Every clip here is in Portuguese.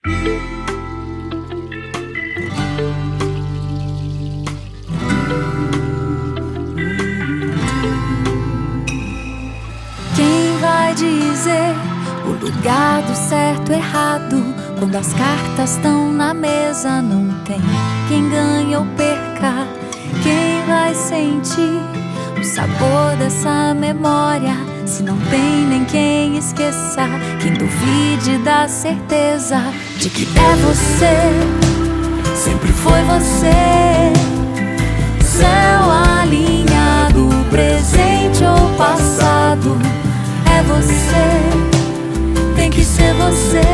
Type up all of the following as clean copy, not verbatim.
Quem vai dizer o lugar do certo e errado? Quando as cartas estão na mesa, não tem quem ganha ou perca. Quem vai sentir o sabor dessa memória, se não tem nem quem esqueça? Quem duvide da certeza de que é você, sempre foi você. Céu alinhado, presente ou passado, é você, tem que ser você.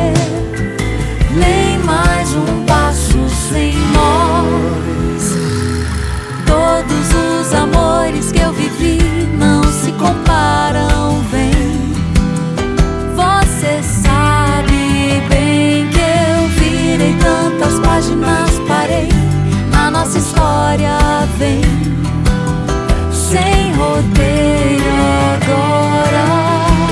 Nem mais um passo sem nós. Todos os amores que eu vivi não se comparam, vem. Você sabe bem que eu virei tantas páginas, parei na nossa história, vem. Sem roteiro agora.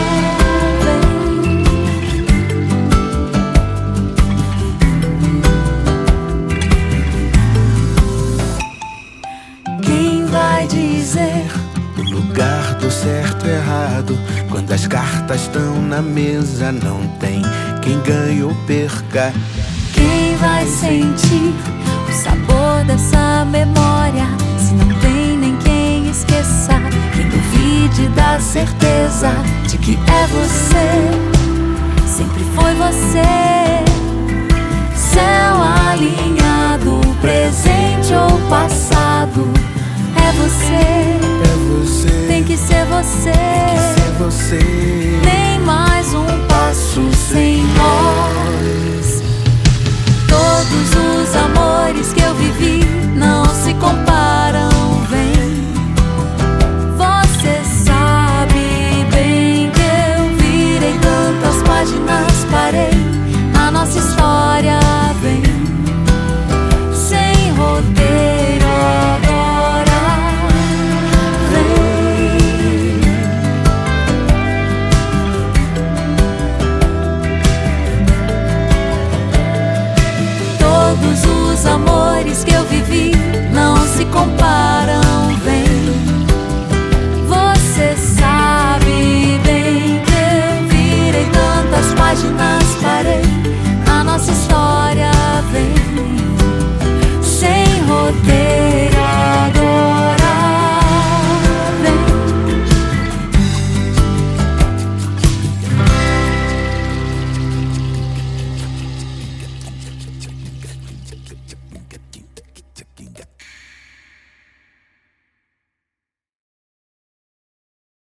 O lugar do certo e errado, quando as cartas estão na mesa, não tem quem ganhe ou perca. Quem vai sentir o sabor dessa memória, se não tem nem quem esqueça? Quem duvide da certeza de que é você, sempre foi você. Céu alinhado, presente ou passado, é você, tem que ser você. Nem mais um passo sem nós. Todos os amores que eu vivi não se comparam, vem. Você sabe bem que eu virei tantas páginas, parei na nossa história, vem. Sem roteiro agora. Todos os amores que eu vivi não se comparam.